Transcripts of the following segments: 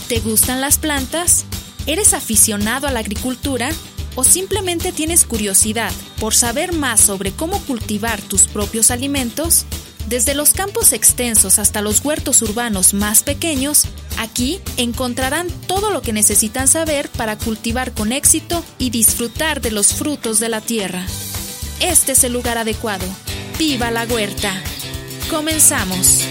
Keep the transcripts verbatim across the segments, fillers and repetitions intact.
¿Te gustan las plantas? ¿Eres aficionado a la agricultura? ¿O simplemente tienes curiosidad por saber más sobre cómo cultivar tus propios alimentos? Desde los campos extensos hasta los huertos urbanos más pequeños, aquí encontrarán todo lo que necesitan saber para cultivar con éxito y disfrutar de los frutos de la tierra. Este es el lugar adecuado. ¡Viva la huerta! ¡Comenzamos!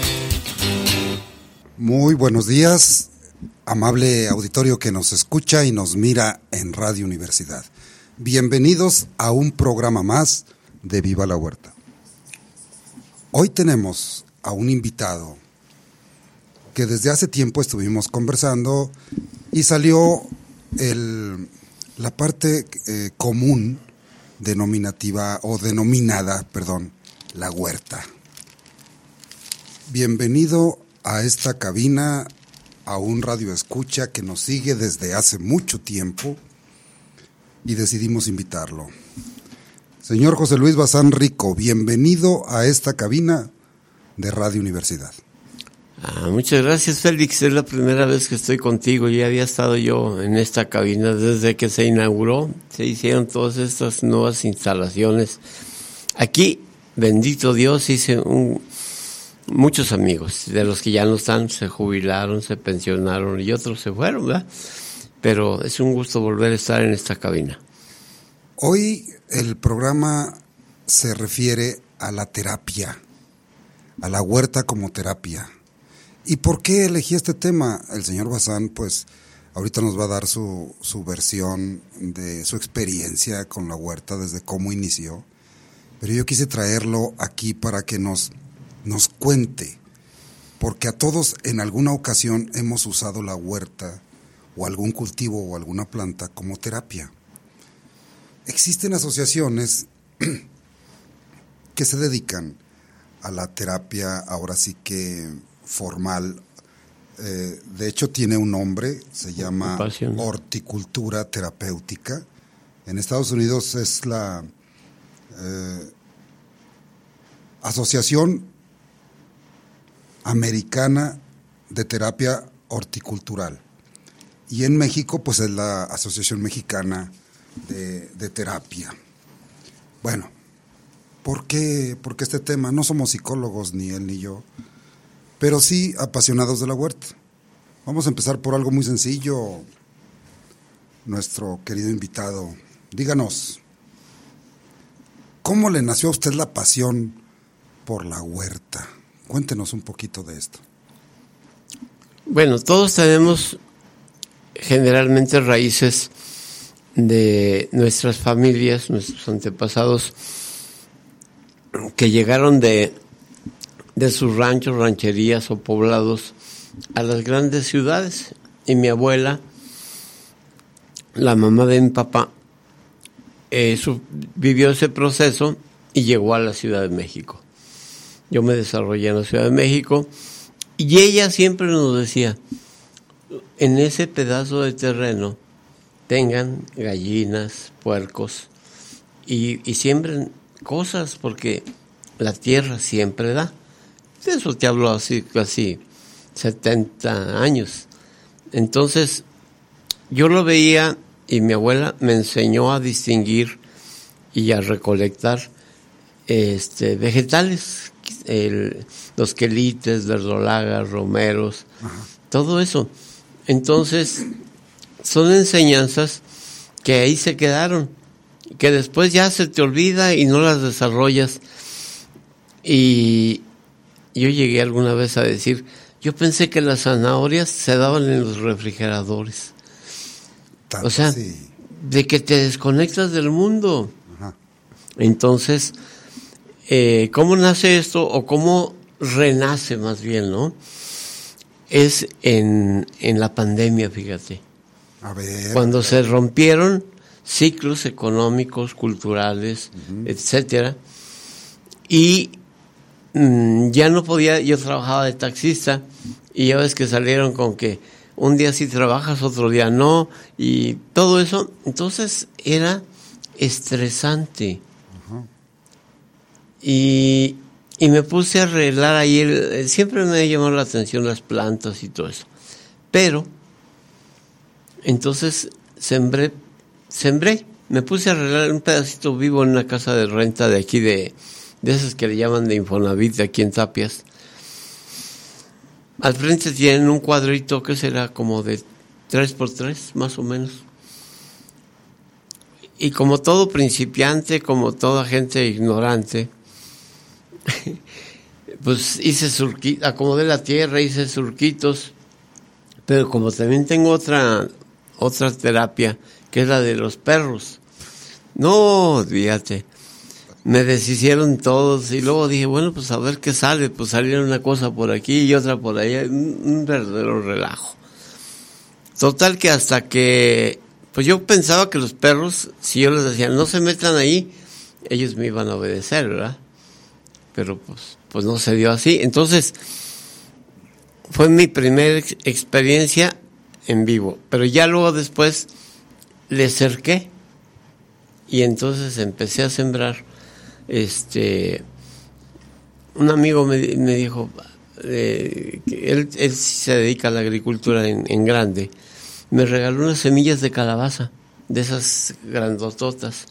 Muy buenos días, amable auditorio que nos escucha y nos mira en Radio Universidad. Bienvenidos a un programa más de Viva la Huerta. Hoy tenemos a un invitado que desde hace tiempo estuvimos conversando y salió el, la parte eh, común denominativa o denominada, perdón, la huerta. Bienvenido a esta cabina, a un radio escucha que nos sigue desde hace mucho tiempo y decidimos invitarlo. Señor José Luis Bazán Rico, bienvenido a esta cabina de Radio Universidad. Ah, muchas gracias, Félix. Es la primera vez que estoy contigo. Ya había estado yo en esta cabina desde que se inauguró. Se hicieron todas estas nuevas instalaciones. Aquí, bendito Dios, hice un, muchos amigos. De los que ya no están, se jubilaron, se pensionaron y otros se fueron, ¿verdad? Pero es un gusto volver a estar en esta cabina. Hoy el programa se refiere a la terapia, a la huerta como terapia. ¿Y por qué elegí este tema? El señor Bazán, pues, ahorita nos va a dar su, su versión de su experiencia con la huerta, desde cómo inició. Pero yo quise traerlo aquí para que nos, nos cuente, porque a todos en alguna ocasión hemos usado la huerta o algún cultivo o alguna planta como terapia. Existen asociaciones que se dedican a la terapia, ahora sí que formal, eh, de hecho tiene un nombre, se llama horticultura terapéutica. En Estados Unidos es la eh, Asociación Americana de Terapia Horticultural, y en México pues es la Asociación Mexicana de, de Terapia. Bueno, ¿por qué? Porque este tema, no somos psicólogos ni él ni yo, pero sí apasionados de la huerta. Vamos a empezar por algo muy sencillo. Nuestro querido invitado, díganos, ¿cómo le nació a usted la pasión por la huerta? Cuéntenos un poquito de esto. Bueno, todos tenemos generalmente raíces de nuestras familias, nuestros antepasados, que llegaron de, de sus ranchos, rancherías o poblados a las grandes ciudades. Y mi abuela, la mamá de mi papá, eh, su, vivió ese proceso y llegó a la Ciudad de México. Yo me desarrollé en la Ciudad de México y ella siempre nos decía, en ese pedazo de terreno tengan gallinas, puercos y, y siembren cosas porque la tierra siempre da. De eso te hablo así casi setenta años. Entonces yo lo veía y mi abuela me enseñó a distinguir y a recolectar este, vegetales, el, los quelites, verdolagas, romeros, ajá, todo eso. Entonces son enseñanzas que ahí se quedaron, que después ya se te olvida y no las desarrollas. Y yo llegué alguna vez a decir, yo pensé que las zanahorias se daban en los refrigeradores. Tanto, o sea, sí, de que te desconectas del mundo. Ajá. Entonces, eh, ¿cómo nace esto o cómo renace más bien, no? Es en, en la pandemia, fíjate. A ver, cuando a ver. se rompieron ciclos económicos, culturales, uh-huh, etcétera, y mmm, ya no podía, yo trabajaba de taxista, y ya ves que salieron con que un día sí trabajas, otro día no, y todo eso, entonces era estresante. Uh-huh. Y Y me puse a arreglar ahí, el, siempre me llamó la atención las plantas y todo eso. Pero Entonces sembré, sembré, me puse a arreglar un pedacito vivo en una casa de renta de aquí, de, de esas que le llaman de Infonavit, de aquí en Tapias. Al frente tienen un cuadrito que será como de tres por tres, más o menos. Y como todo principiante, como toda gente ignorante, pues hice surquitos, acomodé la tierra, hice surquitos, pero como también tengo otra, otra terapia, que es la de los perros. No, fíjate, me deshicieron todos y luego dije, bueno, pues a ver qué sale, pues salieron una cosa por aquí y otra por allá, un, un verdadero relajo. Total que hasta que, pues yo pensaba que los perros, si yo les decía, no se metan ahí, ellos me iban a obedecer, ¿verdad? Pero pues, pues no se dio así. Entonces, fue mi primera ex- experiencia en vivo, pero ya luego después le cerqué y entonces empecé a sembrar. Este, un amigo me, me dijo, eh, que él, él se dedica a la agricultura en, en grande, me regaló unas semillas de calabaza, de esas grandototas.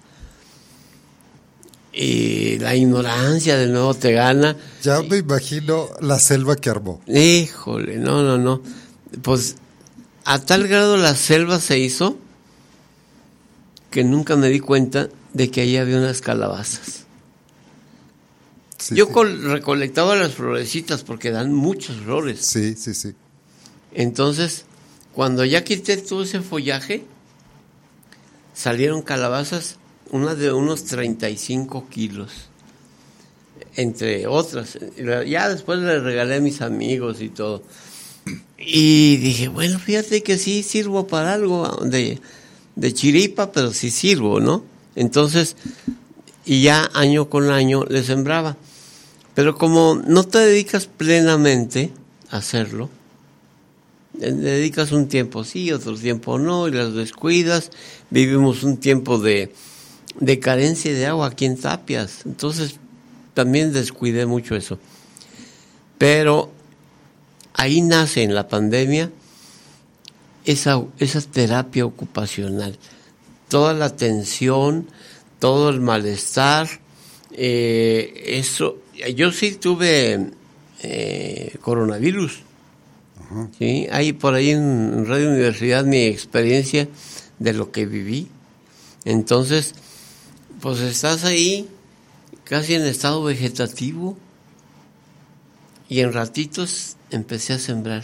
Y la ignorancia de nuevo te gana. Ya me imagino la selva que armó. Híjole, no, no, no. Pues a tal grado la selva se hizo que nunca me di cuenta de que ahí había unas calabazas. Sí, Yo sí. Col- recolectaba las florecitas porque dan muchas flores. Sí, sí, sí. Entonces, cuando ya quité todo ese follaje, salieron calabazas, una de unos treinta y cinco kilos, entre otras. Ya después le regalé a mis amigos y todo. Y dije, bueno, fíjate que sí sirvo para algo de, de chiripa, pero sí sirvo, ¿no? Entonces, y ya año con año le sembraba. Pero como no te dedicas plenamente a hacerlo, le dedicas un tiempo sí, otro tiempo no, y las descuidas. Vivimos un tiempo de, de carencia de agua aquí en Tapias, entonces también descuidé mucho eso. Pero ahí nace en la pandemia esa, esa terapia ocupacional. Toda la tensión, todo el malestar, eh, eso. Yo sí tuve eh, coronavirus. Ajá. Sí, hay por ahí en Radio Universidad mi experiencia de lo que viví. Entonces, pues estás ahí casi en estado vegetativo y en ratitos empecé a sembrar.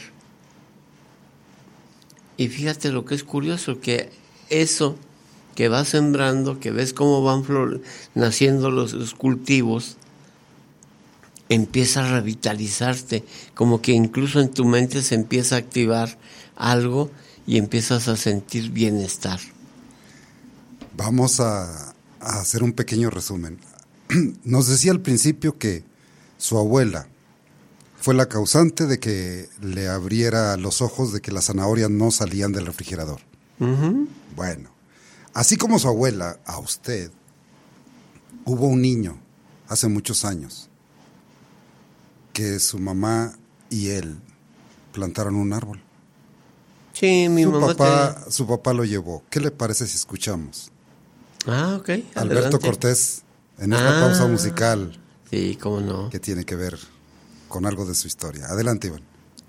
Y fíjate lo que es curioso, que eso que vas sembrando, que ves cómo van flor- naciendo los, los cultivos, empieza a revitalizarte, como que incluso en tu mente se empieza a activar algo y empiezas a sentir bienestar. Vamos a, a hacer un pequeño resumen. Nos decía al principio que su abuela fue la causante de que le abriera los ojos de que las zanahorias no salían del refrigerador. Uh-huh. Bueno, así como su abuela, a usted, hubo un niño hace muchos años que su mamá y él plantaron un árbol. Sí, mi su mamá. Papá, te... Su papá lo llevó. ¿Qué le parece si escuchamos? Ah, ok. Alberto adelante. Cortés, en esta ah, pausa musical. Sí, cómo no. Que tiene que ver con algo de su historia. Adelante, Iván.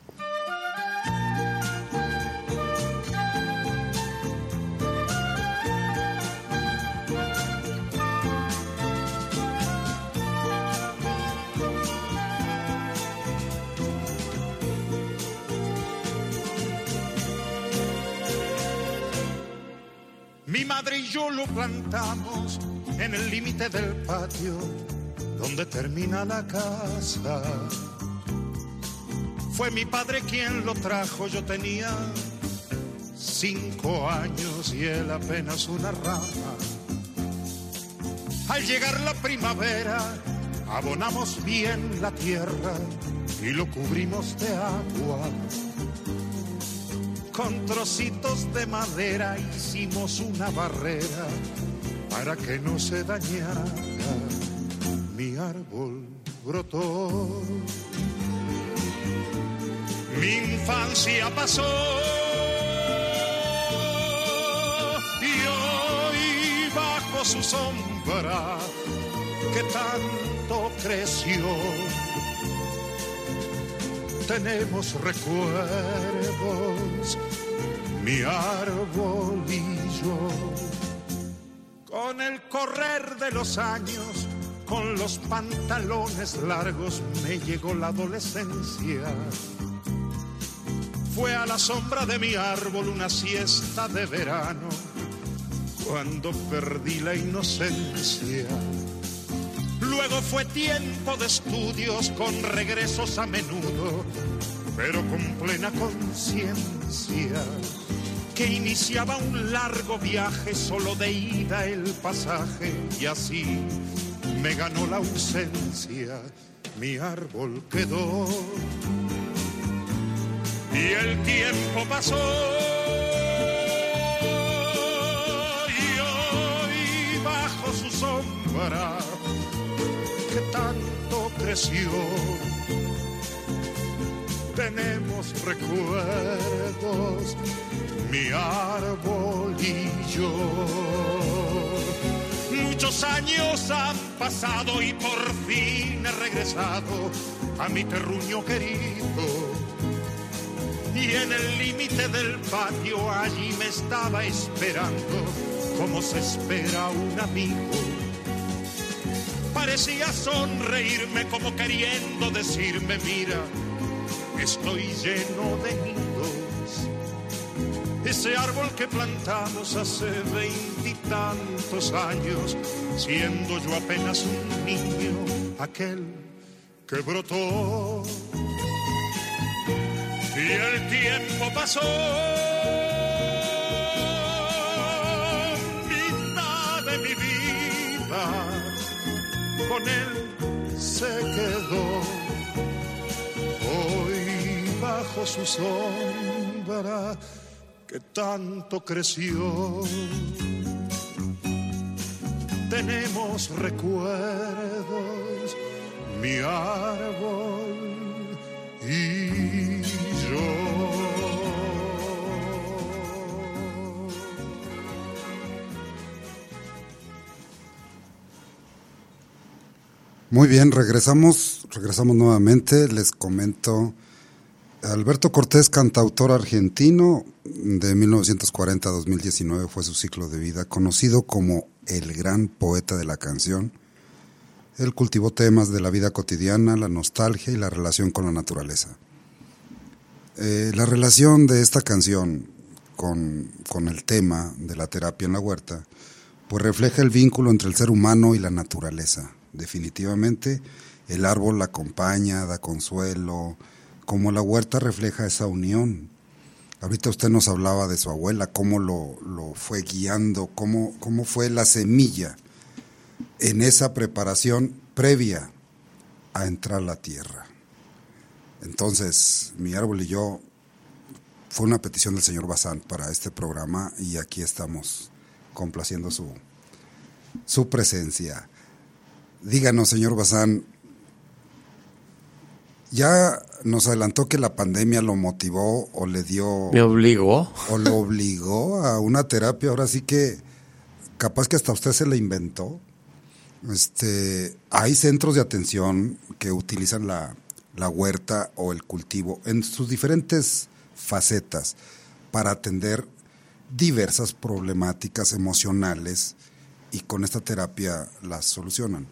Mi madre y yo lo plantamos en el límite del patio donde termina la casa. Fue mi padre quien lo trajo, yo tenía cinco años y él apenas una rama. Al llegar la primavera, abonamos bien la tierra y lo cubrimos de agua. Con trocitos de madera hicimos una barrera para que no se dañara. Mi árbol brotó. Mi infancia pasó su sombra que tanto creció. Tenemos recuerdos, mi árbol y yo. Con el correr de los años, con los pantalones largos, me llegó la adolescencia. Fue a la sombra de mi árbol una siesta de verano, cuando perdí la inocencia. Luego fue tiempo de estudios con regresos a menudo, pero con plena conciencia, que iniciaba un largo viaje, solo de ida el pasaje, y así me ganó la ausencia. Mi árbol quedó y el tiempo pasó, y hoy bajo su sombra que tanto creció, tenemos recuerdos, mi árbol y yo. Muchos años han pasado y por fin he regresado a mi terruño querido. Y en el límite del patio allí me estaba esperando, como se espera un amigo. Parecía sonreírme como queriendo decirme, mira, estoy lleno de nidos. Ese árbol que plantamos hace veintitantos años, siendo yo apenas un niño, aquel que brotó. Y el tiempo pasó, mitad de mi vida con él se quedó. Hoy bajo su sombra que tanto creció, tenemos recuerdos, mi árbol y yo. Muy bien, regresamos, regresamos nuevamente. Les comento, Alberto Cortés, cantautor argentino, de mil novecientos cuarenta a dos mil diecinueve fue su ciclo de vida, conocido como el gran poeta de la canción. Él cultivó temas de la vida cotidiana, la nostalgia y la relación con la naturaleza. Eh, la relación de esta canción con, con el tema de la terapia en la huerta, pues refleja el vínculo entre el ser humano y la naturaleza. Definitivamente el árbol la acompaña, da consuelo, como la huerta refleja esa unión. Ahorita usted nos hablaba de su abuela, cómo lo, lo fue guiando, cómo, cómo fue la semilla en esa preparación previa a entrar a la tierra. Entonces, mi árbol y yo, fue una petición del señor Bazán para este programa y aquí estamos complaciendo su, su presencia. Díganos, señor Bazán, ya nos adelantó que la pandemia lo motivó o le dio... ¿Me obligó? O lo obligó a una terapia, ahora sí que capaz que hasta usted se la inventó. Este, hay centros de atención que utilizan la, la huerta o el cultivo en sus diferentes facetas para atender diversas problemáticas emocionales y con esta terapia las solucionan.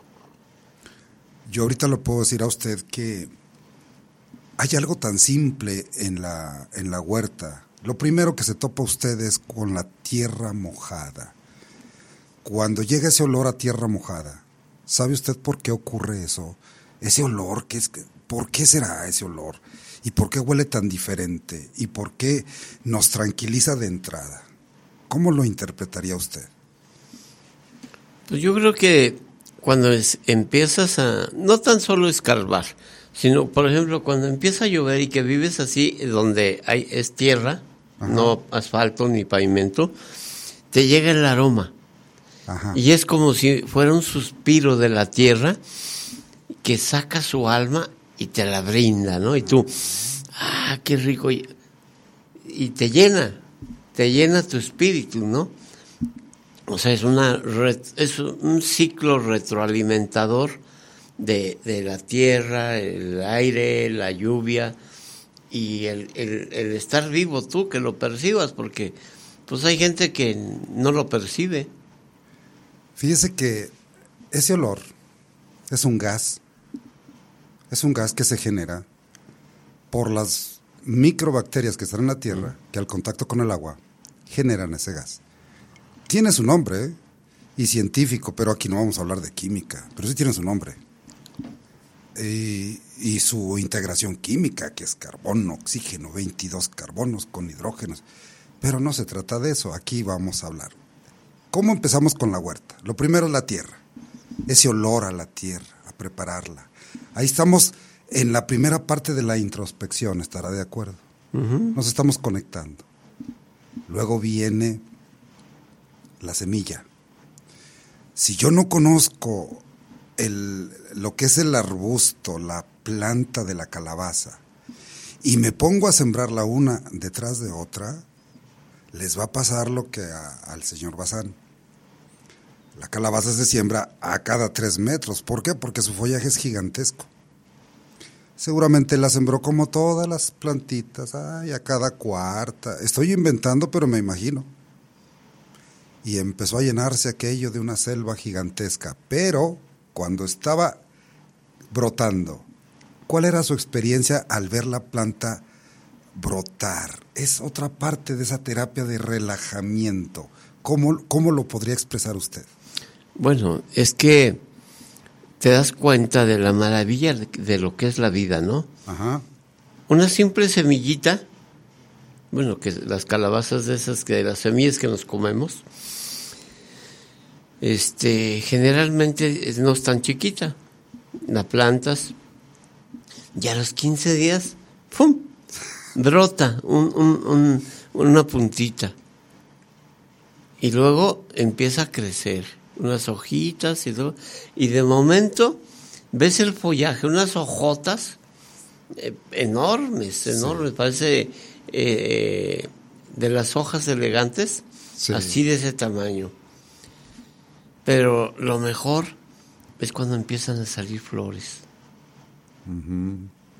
Yo ahorita le puedo decir a usted que hay algo tan simple en la, en la huerta. Lo primero que se topa usted es con la tierra mojada. Cuando llega ese olor a tierra mojada, ¿sabe usted por qué ocurre eso? Ese olor, ¿qué es, ¿por qué será ese olor? ¿Y por qué huele tan diferente? ¿Y por qué nos tranquiliza de entrada? ¿Cómo lo interpretaría usted? Pues yo creo que cuando es, empiezas a, no tan solo escarbar, sino, por ejemplo, cuando empieza a llover y que vives así, donde hay es tierra, ajá, no asfalto ni pavimento, te llega el aroma. Ajá. Y es como si fuera un suspiro de la tierra que saca su alma y te la brinda, ¿no? Y tú, ah, qué rico, y, y te llena, te llena tu espíritu, ¿no? O sea, es una ret, es un ciclo retroalimentador de, de la tierra, el aire, la lluvia y el, el, el estar vivo tú, que lo percibas, porque pues hay gente que no lo percibe. Fíjese que ese olor es un gas, es un gas que se genera por las microbacterias que están en la tierra, que al contacto con el agua generan ese gas. Tiene su nombre, ¿eh? Y científico, pero aquí no vamos a hablar de química, pero sí tiene su nombre. Y, y su integración química, que es carbono, oxígeno, veintidós carbonos con hidrógenos. Pero no se trata de eso, aquí vamos a hablar. ¿Cómo empezamos con la huerta? Lo primero es la tierra, ese olor a la tierra, a prepararla. Ahí estamos en la primera parte de la introspección, estará de acuerdo. Uh-huh. Nos estamos conectando. Luego viene la semilla. Si yo no conozco el, lo que es el arbusto, la planta de la calabaza, y me pongo a sembrarla una detrás de otra, les va a pasar lo que a, al señor Bazán. La calabaza se siembra a cada tres metros. ¿Por qué? Porque su follaje es gigantesco. Seguramente la sembró como todas las plantitas, ay, a cada cuarta. Estoy inventando, pero me imagino. Y empezó a llenarse aquello de una selva gigantesca. Pero cuando estaba brotando, ¿cuál era su experiencia al ver la planta brotar? Es otra parte de esa terapia de relajamiento. ¿Cómo, cómo lo podría expresar usted? Bueno, es que te das cuenta de la maravilla de, de lo que es la vida, ¿no? Ajá. Una simple semillita, bueno, que las calabazas de esas, que de las semillas que nos comemos, este, generalmente no es tan chiquita. La plantas y a los quince días, ¡pum!, brota un, un, un, una puntita. Y luego empieza a crecer, unas hojitas y todo. Y de momento ves el follaje, unas hojotas eh, enormes, enormes, sí. Parece eh, de las hojas elegantes, sí. Así de ese tamaño. Pero lo mejor es cuando empiezan a salir flores. Uh-huh.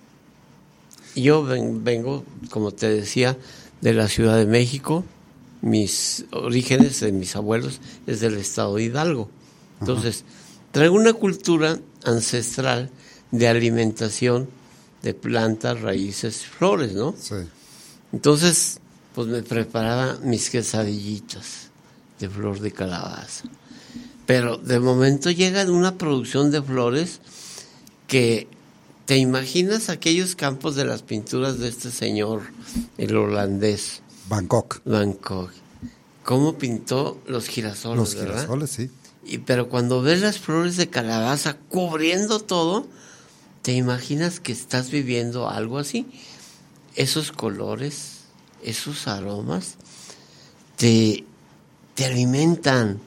Yo ven, vengo, como te decía, de la Ciudad de México. Mis orígenes de mis abuelos es del estado de Hidalgo. Entonces, uh-huh. traigo una cultura ancestral de alimentación de plantas, raíces, flores, ¿no? Sí. Entonces, pues me preparaba mis quesadillitas de flor de calabaza. Pero de momento llega una producción de flores que te imaginas aquellos campos de las pinturas de este señor, el holandés. Van Gogh. Van Gogh. ¿Cómo pintó los girasoles, Los verdad? girasoles, sí. Y, pero cuando ves las flores de calabaza cubriendo todo, te imaginas que estás viviendo algo así. Esos colores, esos aromas, te, te alimentan,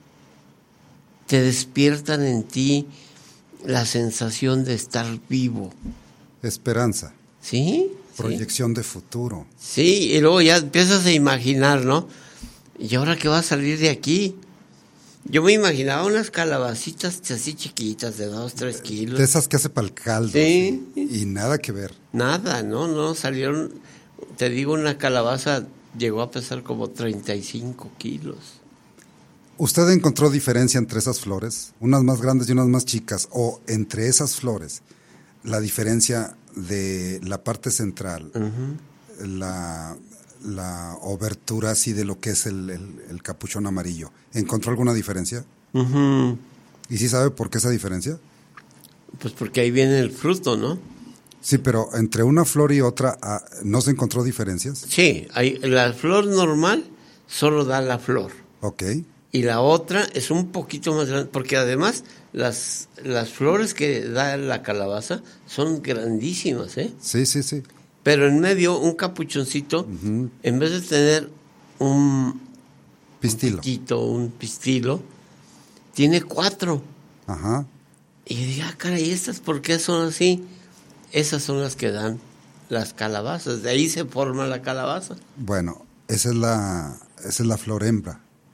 te despiertan en ti la sensación de estar vivo. Esperanza. ¿Sí? Proyección sí. de futuro. Sí, y luego ya empiezas a imaginar, ¿no? ¿Y ahora qué va a salir de aquí? Yo me imaginaba unas calabacitas así chiquitas, de dos, tres kilos. De esas que hace para el caldo. Sí. Y nada que ver. Nada, no, no, salieron, te digo, una calabaza llegó a pesar como treinta y cinco kilos. ¿Usted encontró diferencia entre esas flores? Unas más grandes y unas más chicas. O entre esas flores, la diferencia de la parte central, uh-huh. la, la obertura así de lo que es el, el, el capuchón amarillo. ¿Encontró alguna diferencia? Uh-huh. ¿Y sí sabe por qué esa diferencia? Pues porque ahí viene el fruto, ¿no? Sí, pero entre una flor y otra, ¿no se encontró diferencias? Sí, hay, la flor normal solo da la flor. Ok. Y la otra es un poquito más grande, porque además las, las flores que da la calabaza son grandísimas, ¿eh? Sí, sí, sí. Pero en medio, un capuchoncito, uh-huh. en vez de tener un pistilo, un, piquito, un pistilo, tiene cuatro. Ajá. Y yo digo, ah, caray, ¿estas por qué son así? Esas son las que dan las calabazas, de ahí se forma la calabaza. Bueno, esa es la, esa es la flor hembra.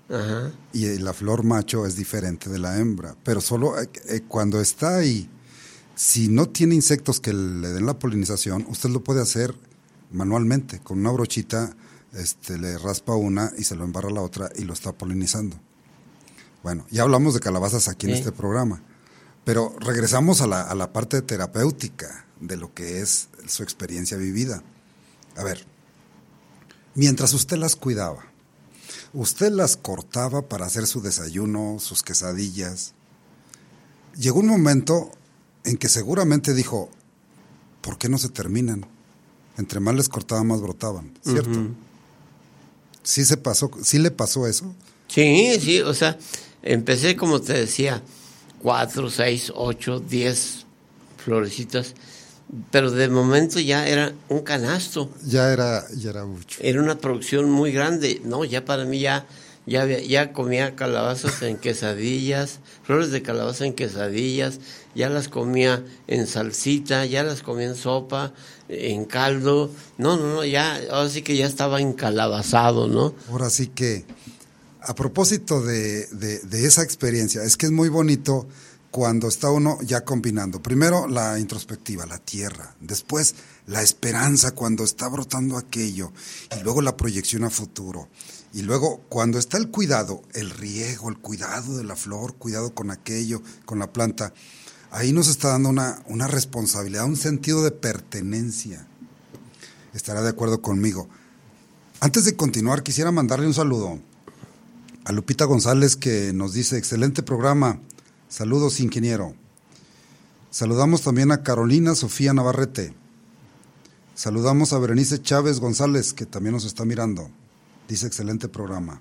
Ajá. Y la flor macho es diferente de la hembra, pero solo eh, eh, cuando está ahí, si no tiene insectos que le den la polinización, usted lo puede hacer manualmente, con una brochita, este, le raspa una y se lo embarra la otra y lo está polinizando. Bueno, ya hablamos de calabazas aquí sí. en este programa, pero regresamos a la, a la parte terapéutica de lo que es su experiencia vivida. A ver, mientras usted las cuidaba, usted las cortaba para hacer su desayuno, sus quesadillas. Llegó un momento en que seguramente dijo, ¿por qué no se terminan? Entre más les cortaba, más brotaban, ¿cierto? Uh-huh. ¿Sí se pasó, sí le pasó eso? Sí, sí, o sea, empecé como te decía, cuatro, seis, ocho, diez florecitas, pero de momento ya era un canasto. Ya era, ya era mucho. Era una producción muy grande. No, ya para mí ya, ya, ya comía calabazas en quesadillas, flores de calabaza en quesadillas, ya las comía en salsita, ya las comía en sopa, en caldo. No, no, no, ya, ahora sí que ya estaba encalabazado, ¿no? Ahora sí que, a propósito de, de, de esa experiencia, es que es muy bonito cuando está uno ya combinando. Primero la introspectiva, la tierra, después la esperanza cuando está brotando aquello, y luego la proyección a futuro, y luego cuando está el cuidado, el riego, el cuidado de la flor, cuidado con aquello, con la planta, ahí nos está dando una, una responsabilidad, un sentido de pertenencia. Estará de acuerdo conmigo. Antes de continuar, quisiera mandarle un saludo a Lupita González, que nos dice, excelente programa. Saludos, ingeniero. Saludamos también a Carolina Sofía Navarrete. Saludamos a Berenice Chávez González, que también nos está mirando. Dice, excelente programa.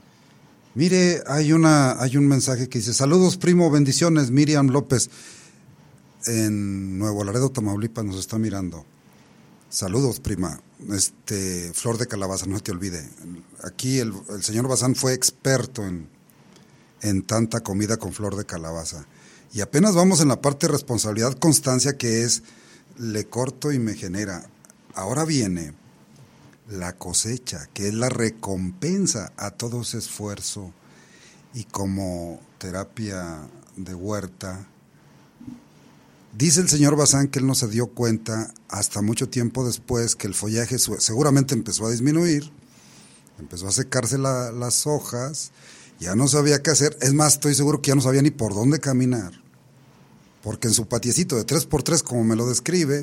Mire, hay una, hay un mensaje que dice, saludos, primo, bendiciones, Miriam López. En Nuevo Laredo, Tamaulipas, nos está mirando. Saludos, prima. Este, flor de calabaza, no te olvide. Aquí el, el señor Bazán fue experto en... en tanta comida con flor de calabaza. Y apenas vamos en la parte de responsabilidad, constancia, que es, le corto y me genera. Ahora viene la cosecha, que es la recompensa a todo ese esfuerzo. Y como terapia de huerta, dice el señor Bazán que él no se dio cuenta hasta mucho tiempo después que el follaje seguramente empezó a disminuir, empezó a secarse la, las hojas, ya no sabía qué hacer, es más, estoy seguro que ya no sabía ni por dónde caminar, porque en su patiecito de tres por tres, como me lo describe,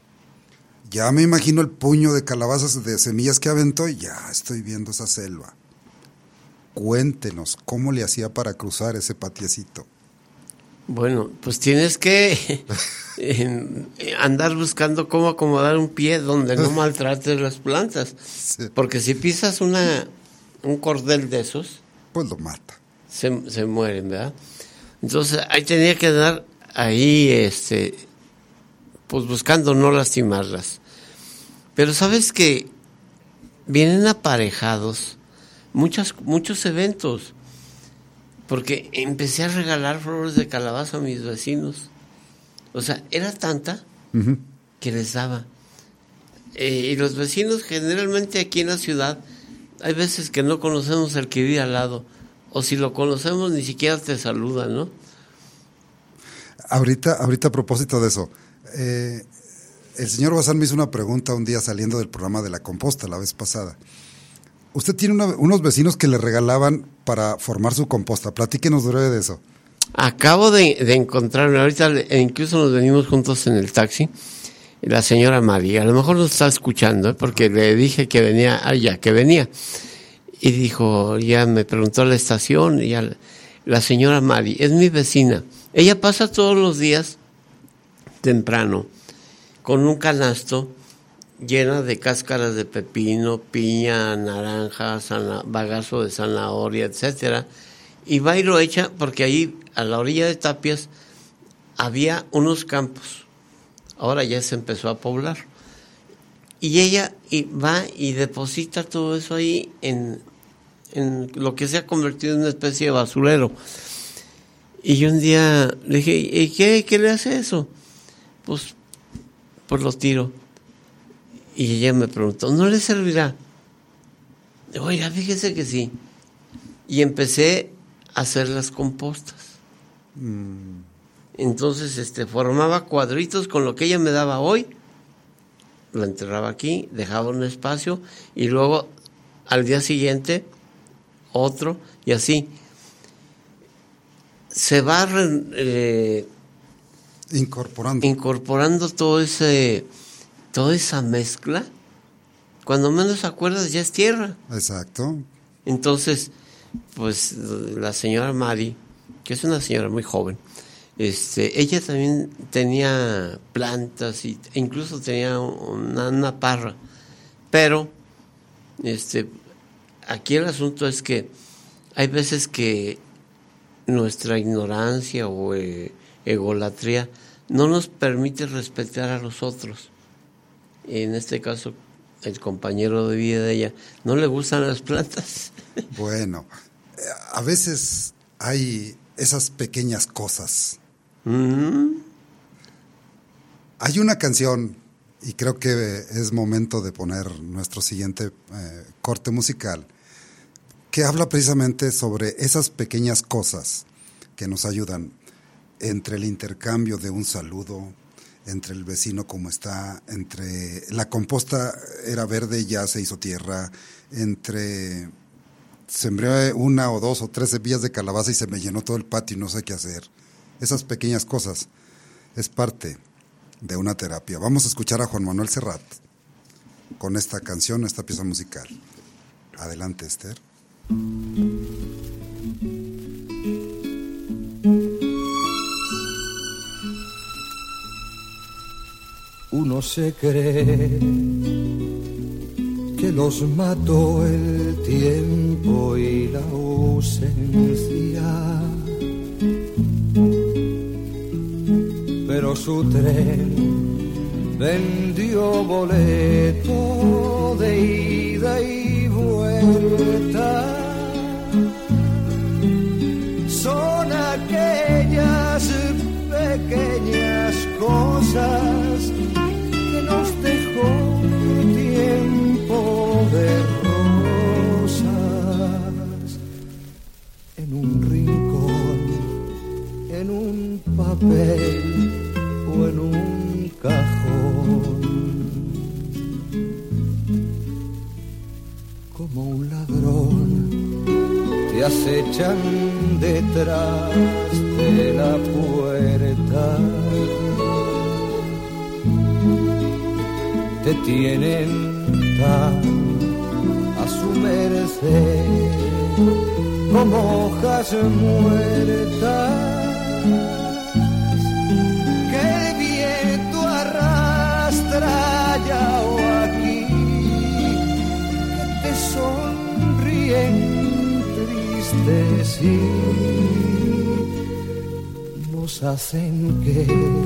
ya me imagino el puño de calabazas de semillas que aventó y ya estoy viendo esa selva. Cuéntenos, ¿cómo le hacía para cruzar ese patiecito? Bueno, pues tienes que andar buscando cómo acomodar un pie donde no maltrates las plantas, sí. Porque si pisas una un cordel de esos, pues lo mata. Se, se mueren, ¿verdad? Entonces ahí tenía que andar ahí, este, pues buscando no lastimarlas. Pero sabes que vienen aparejados muchas, muchos eventos, porque empecé a regalar flores de calabaza a mis vecinos. O sea, era tanta uh-huh. que les daba. Eh, y los vecinos generalmente aquí en la ciudad, hay veces que no conocemos al que vive al lado, o si lo conocemos ni siquiera te saludan, ¿no? Ahorita, ahorita a propósito de eso, eh, el señor Bazán me hizo una pregunta un día saliendo del programa de la composta la vez pasada. Usted tiene una, unos vecinos que le regalaban para formar su composta. Platíquenos breve de eso. Acabo de, de encontrarme, ahorita incluso nos venimos juntos en el taxi, la señora María, a lo mejor nos está escuchando, ¿eh? Porque le dije que venía, ah, ya, que venía. Y dijo, ya me preguntó la estación, y ya, la señora Mari, es mi vecina. Ella pasa todos los días temprano con un canasto llena de cáscaras de pepino, piña, naranja, sana, bagazo de zanahoria, etcétera. Y va y lo echa porque ahí a la orilla de Tapias había unos campos. Ahora ya se empezó a poblar. Y ella y va y deposita todo eso ahí en, en lo que se ha convertido en una especie de basurero. Y yo un día le dije, ¿y qué, qué le hace eso? Pues, pues lo tiro. Y ella me preguntó, ¿no le servirá? Oiga, fíjese que sí. y empecé a hacer las compostas. Mm. Entonces este, formaba cuadritos con lo que ella me daba hoy, lo enterraba aquí, dejaba un espacio y luego al día siguiente otro y así. Se va eh, incorporando. incorporando todo ese, toda esa mezcla. Cuando menos acuerdas ya es tierra. Exacto. Entonces, pues la señora Mari, que es una señora muy joven, este, ella también tenía plantas y, e incluso tenía una, una parra. Pero, este, aquí el asunto es que hay veces que nuestra ignorancia o eh, egolatría no nos permite respetar a los otros. En este caso, el compañero de vida de ella no le gustan las plantas. Bueno, a veces hay esas pequeñas cosas. Mm-hmm. Hay una canción, y creo que es momento de poner nuestro siguiente eh, corte musical, que habla precisamente sobre esas pequeñas cosas que nos ayudan entre el intercambio de un saludo, entre el vecino como está, entre la composta era verde y ya se hizo tierra, entre sembré una o dos o tres semillas de calabaza y se me llenó todo el patio y no sé qué hacer. Esas pequeñas cosas es parte de una terapia. Vamos a escuchar a Juan Manuel Serrat con esta canción, esta pieza musical. Adelante, Esther. Uno se cree que los mató el tiempo y la ausencia, pero su tren vendió boleto de ida y vuelta. Son aquellas pequeñas cosas que nos dejó tiempo de rosas, en un rincón, en un papel o en un cajón, como un ladrón te acechan detrás de la puerta, te tienen tan a su merced como hojas muertas que el viento arrastra allá o aquí, que te sonríen tristes y nos hacen que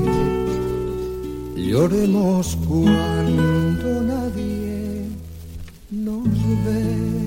lloremos cuando nadie nos ve.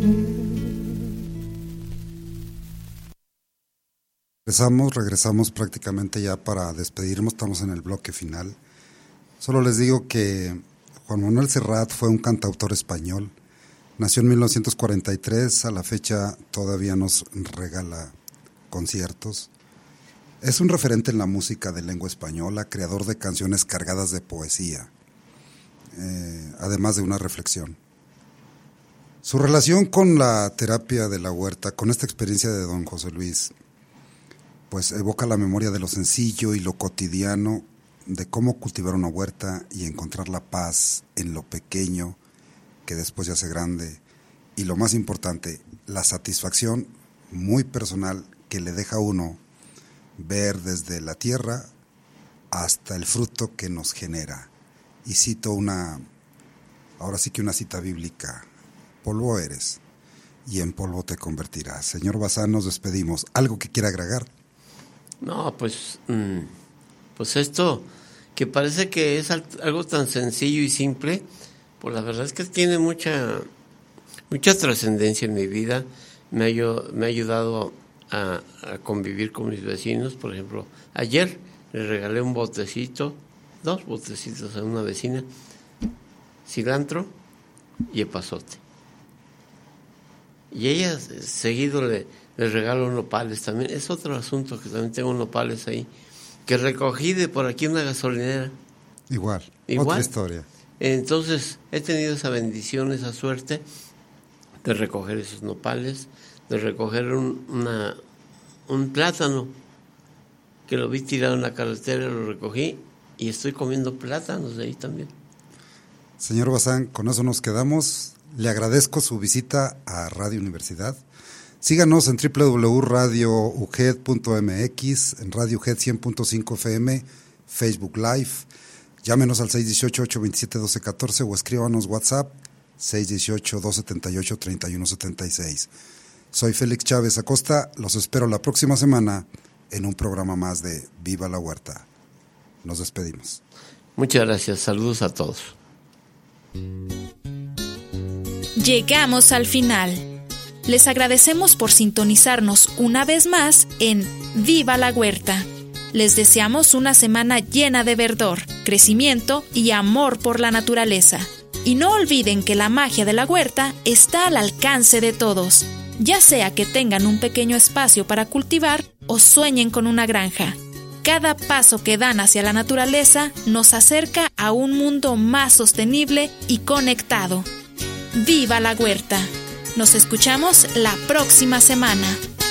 Regresamos, regresamos prácticamente ya para despedirnos, estamos en el bloque final. Solo les digo que Juan Manuel Serrat fue un cantautor español. Nació en mil novecientos cuarenta y tres, a la fecha todavía nos regala conciertos. Es un referente en la música de lengua española, creador de canciones cargadas de poesía, eh, además de una reflexión. Su relación con la terapia de la huerta, con esta experiencia de don José Luis, pues evoca la memoria de lo sencillo y lo cotidiano, de cómo cultivar una huerta y encontrar la paz en lo pequeño, que después se hace grande, y lo más importante, la satisfacción muy personal que le deja a uno ver desde la tierra hasta el fruto que nos genera. Y cito una, ahora sí que una cita bíblica: polvo eres y en polvo te convertirás. Señor Bazán, nos despedimos. ¿Algo que quiera agregar? No, pues, pues esto que parece que es algo tan sencillo y simple, pues la verdad es que tiene mucha mucha trascendencia en mi vida. Me ha, me ha ayudado a, a convivir con mis vecinos. Por ejemplo, ayer le regalé un botecito, dos botecitos a una vecina, cilantro y epazote. Y ella seguido le, les regalo nopales también. Es otro asunto que también tengo nopales ahí, que recogí de por aquí una gasolinera. Igual, Igual. Otra historia. Entonces he tenido esa bendición, esa suerte de recoger esos nopales, de recoger un, una, un plátano que lo vi tirado en la carretera, lo recogí y estoy comiendo plátanos de ahí también. Señor Bazán, con eso nos quedamos. Le agradezco su visita a Radio Universidad. Síganos en doble u doble u doble u punto radio u g e d punto m x, en Radio U G E D cien punto cinco F M, Facebook Live. Llámenos al seis uno ocho, ocho dos siete, uno dos uno cuatro o escríbanos WhatsApp seis uno ocho, dos siete ocho, tres uno siete seis. Soy Félix Chávez Acosta. Los espero la próxima semana en un programa más de Viva la Huerta. Nos despedimos. Muchas gracias. Saludos a todos. Llegamos al final. Les agradecemos por sintonizarnos una vez más en Viva la Huerta. Les deseamos una semana llena de verdor, crecimiento y amor por la naturaleza. Y no olviden que la magia de la huerta está al alcance de todos, ya sea que tengan un pequeño espacio para cultivar o sueñen con una granja. Cada paso que dan hacia la naturaleza nos acerca a un mundo más sostenible y conectado. ¡Viva la huerta! Nos escuchamos la próxima semana.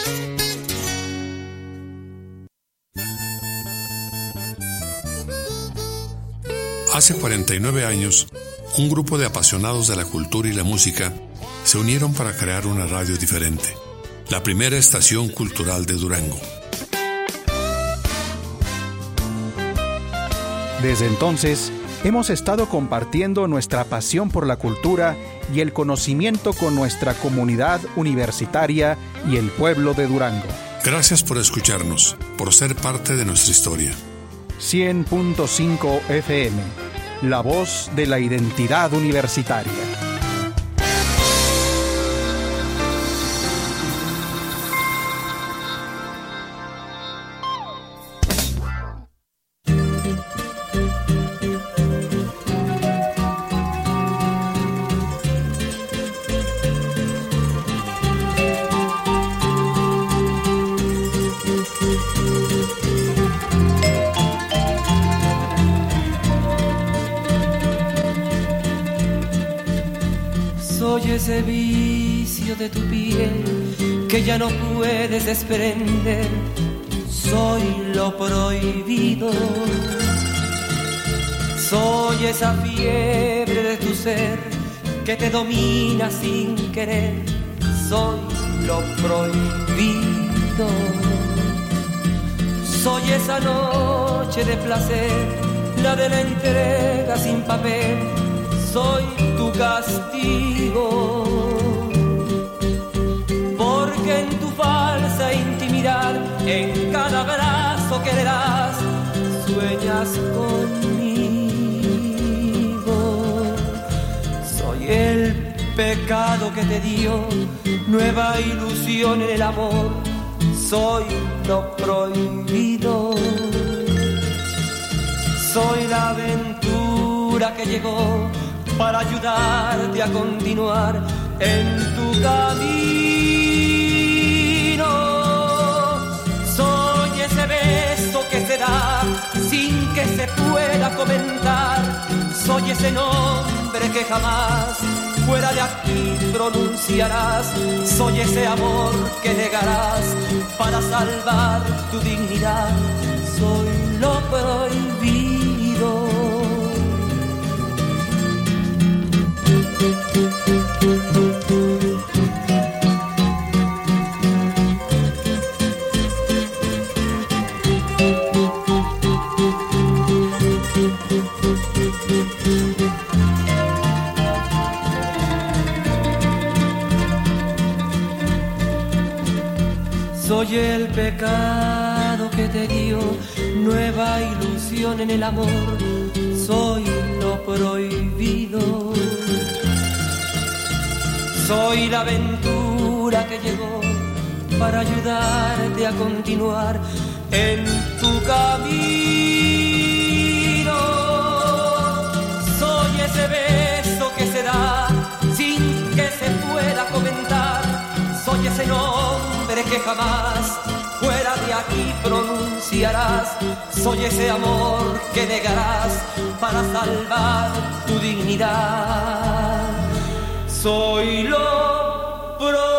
Hace cuarenta y nueve años, un grupo de apasionados de la cultura y la música se unieron para crear una radio diferente, la primera estación cultural de Durango. Desde entonces, hemos estado compartiendo nuestra pasión por la cultura y el conocimiento con nuestra comunidad universitaria y el pueblo de Durango. Gracias por escucharnos, por ser parte de nuestra historia. cien punto cinco F M, la voz de la identidad universitaria. Ese vicio de tu piel que ya no puedes desprender, soy lo prohibido. Soy esa fiebre de tu ser que te domina sin querer, soy lo prohibido. Soy esa noche de placer, la de la entrega sin papel, soy tu castigo, porque en tu falsa intimidad, en cada abrazo que le das, sueñas conmigo. Soy el pecado que te dio nueva ilusión en el amor, soy lo prohibido. Soy la aventura que llegó para ayudarte a continuar en tu camino. Soy ese beso que se da sin que se pueda comentar. Soy ese nombre que jamás fuera de aquí pronunciarás. Soy ese amor que negarás para salvar tu dignidad. Soy lo prohibido. Soy el pecado que te dio nueva ilusión en el amor, soy lo prohibido. Soy la aventura que llegó para ayudarte a continuar en tu camino. Soy ese beso que se da sin que se pueda comentar. Soy ese nombre que que jamás fuera de aquí pronunciarás. Soy ese amor que negarás para salvar tu dignidad. Soy lo pro